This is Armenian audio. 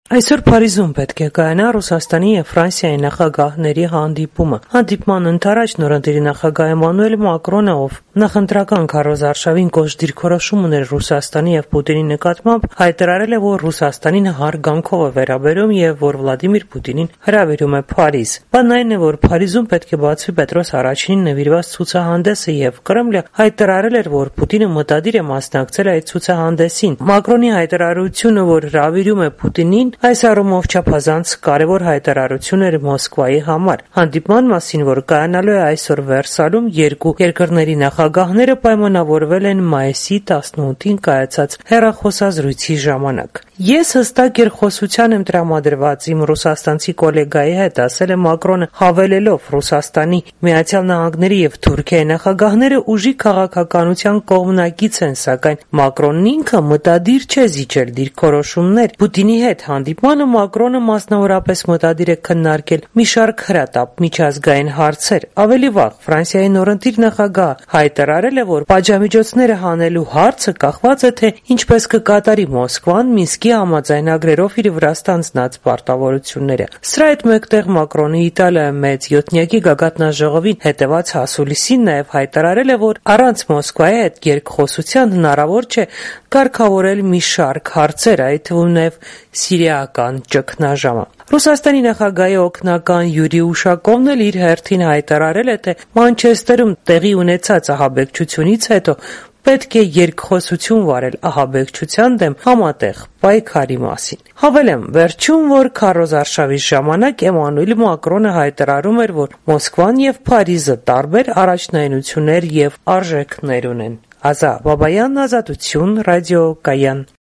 Այսօր Փարիզում պետք է կայանա Ռուսաստանի եւ Ֆրանսիայի նախագահների հանդիպումը։ Հանդիպման ընթരാճ նորընտիր նախագահ Էմանուել Մակրոնը, ով նախընտրական քարոզ արշավին կոշտ դիրքորոշում ուներ Ռուսաստանի եւ Պուտինի նկատմամբ, հայտարարել է, որ Ռուսաստանին հարգանքով է վերաբերում եւ որ Վլադիմիր Պուտինին հրավիրում է Փարիզ։ Բանն այն է, որ Փարիզում պետք է բացվի Պետրոս Առաջինին նվիրված ցուցահանդեսը եւ Կրեմլը հայտարարել էր, որ Պուտինը մտադիր է մասնակցել այդ ցուցահանդեսին։ Մակրոնի հայտարարությունը, որ հրավիրում է Պուտինին, այս առումով չափազանց կարևոր հայտարարություն էր Մոսկվայի համար։ Հանդիպման մասին, որ կայանալու է այսօր Վերսալում, երկու երկրների նախագահները պայմանավորվել են մայիսի 18-ին կայացած հեռախոսազրույցի ժամանակ։ Ես հստակ երկխոսության եմ տրամադրված իմ ռուսաստանցի գոլեգայի հետ, ասել է Մակրոնը, հավելելով Ռուսաստանի, Միացյալ Նահանգների եւ Թուրքիայի նախագահները ուժի քաղաքականության կողմնակից են, սակայն Մակրոնն ինքը մտադիր չէ զիջել դիրքորոշումներ Պուտինի հետ։ Հանդիպմանը Մակրոնը մասնավորապես մտադիր է քննարկել մի շարք հրատապ միջազգային հարցեր։ Ավելի վաղ Ֆրանսիայի նորընտիր նախագահ հայտարարել է, որ պատժամիջոցները հանելու հարցը կախված է, թե ինչպես կկատարի Մոսկվան Մինսկի համաձայնագրերով իր վրա ստանձնած պարտավորությունները։ Սրա հետ մեկտեղ Մակրոնը Իտալիայում մեծ 7-նյակի գագաթնաժողովին հետևած հասուլիսին նաև հայտարարել է, որ առանց Մոսկվայի հետ երկխոսության հնարավոր չէ կարգավորել մի շարք հարցեր, այդ թվում նաև սիրիական ճգնաժամը։ Ռուսաստանի նախագահի օգնական Յուրի Ուշակովն էլ իր հերթին հայտարարել է, թե Մանչեսթերում տեղի ունեցած ահաբեկչությունից հետո պետք է երկխոսություն վարել ահաբեկչության դեմ համատեղ պայքարի մասին։ Հավելեմ, վերջում, որ քարոզ արշավի ժամանակ Էմանուել Մակրոնը հայտարարում էր, որ Մոսկվան եւ Փարիզը տարբեր առաջնայնություններ եւ արժեքներ ունեն։ Ազա Բաբայան, Ազատություն, ռադիո Կայան։